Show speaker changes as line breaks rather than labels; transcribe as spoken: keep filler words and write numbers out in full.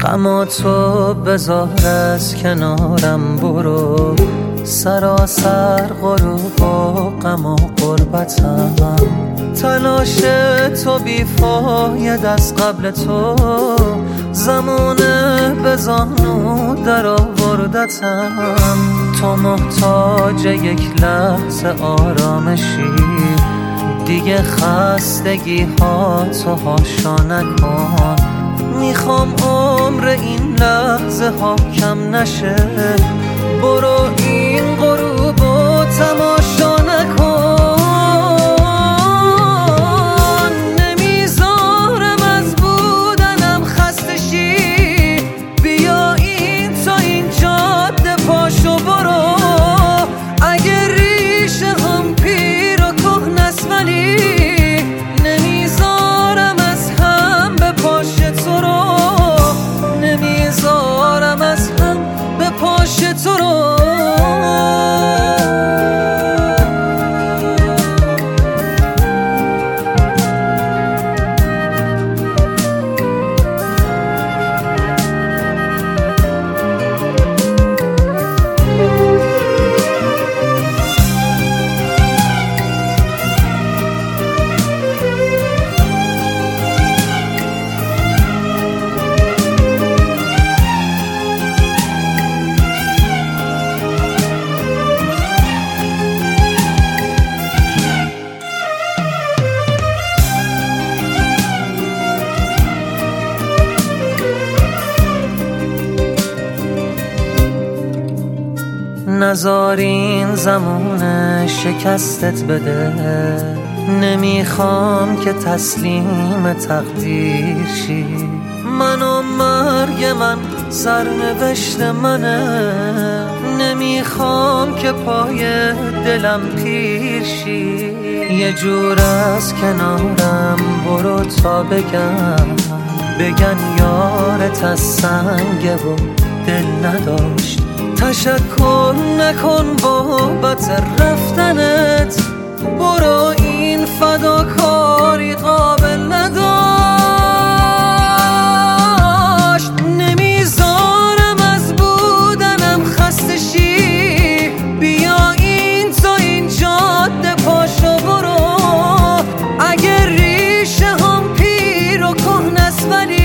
غماتو بذار از کنارم برو، سراسر غروب و غم و غربتم. تلاش تو بیفاید از قبل تو، زمانه به زانو در آوردتم. تو محتاج یک لحظه آرامشی، دیگه خستگی ها تو هاشا نکن. میخوام عمر این لحظه ها کم نشه، برو این غروب و تماشا نکن. نمیذارم از بودنم خسته شی، بیا این تا این جاده پاشو برو. اگه ریشه هم پیر و کهنه است ولی نمیذارم از هم به پاش تو رو، نمیذارم از هم به پاش تو رو. نذار این زمونه شکستت بده، نمیخوام که تسلیم تقدیر شی. من و مرگ من سرنوشت منه، نمیخوام که پای دلم پیر شی. یه جور از کنارم برو تا بگم، بگن یارت از سنگه و دل نداشت. تشکر نکن بابت رفتنت، برو این فداکاری قابل نداشت. نمیذارم از بودنم خسته شی، بیا این تا این جاده پاشو برو. اگه ریشه هم پیر و کهنه است ولی